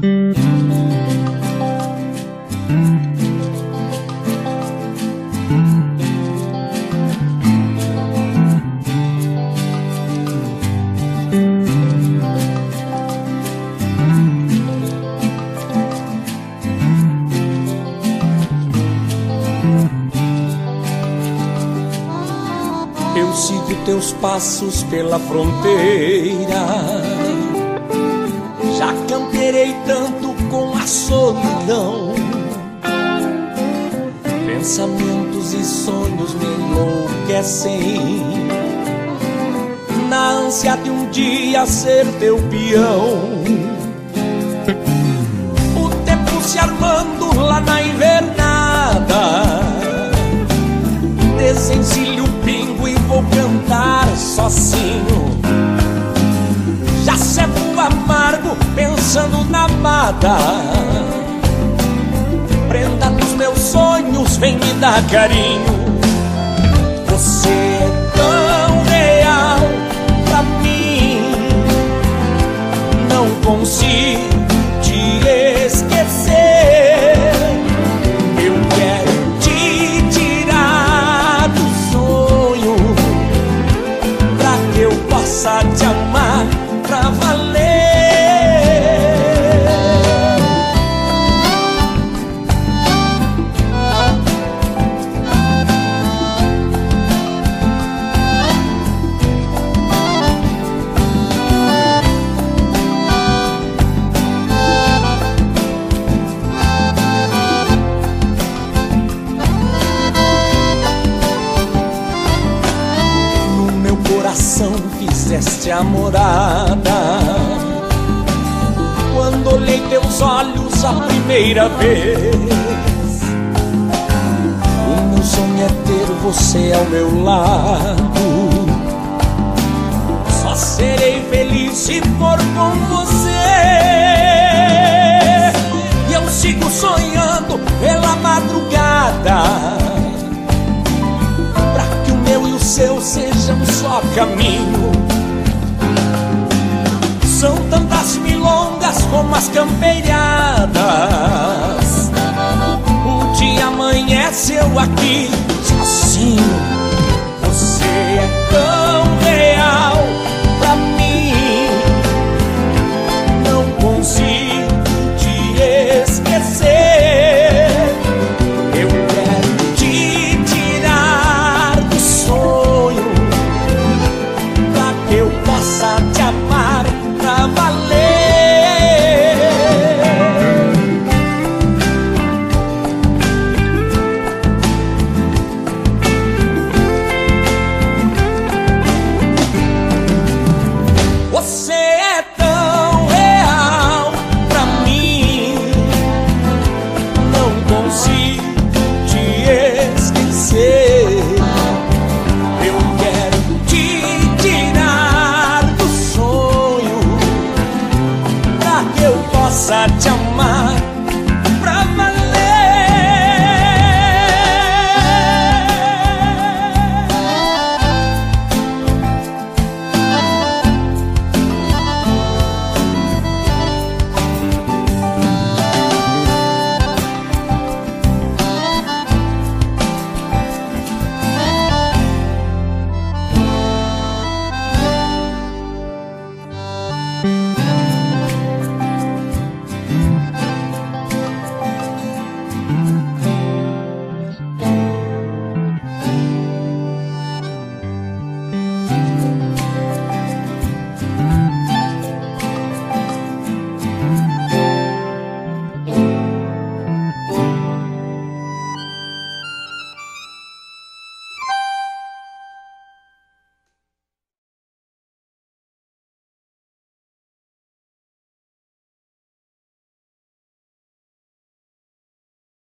Eu sigo teus passos pela fronteira, já campeirei tanto com a solidão. Pensamentos e sonhos me enlouquecem, na ânsia de um dia ser teu peão. O tempo se armando lá na invernada, desencilho o pingo e vou cantar sozinho. Já cego amargo pensando na amada, prenda dos meus sonhos, vem me dar carinho. Você é tão real pra mim, não consigo te esquecer. Eu quero te tirar do sonho, pra que eu possa te amar pra valer. No meu coração fizeste a morada, quando olhei teus olhos a primeira vez. O meu sonho é ter você ao meu lado, só serei feliz se for com você. E eu sigo sonhando pela madrugada, pra que o meu e o seu sejam um só caminho. São tantas milongas como as campeiradas, o dia amanheceu aqui sozinho. Você é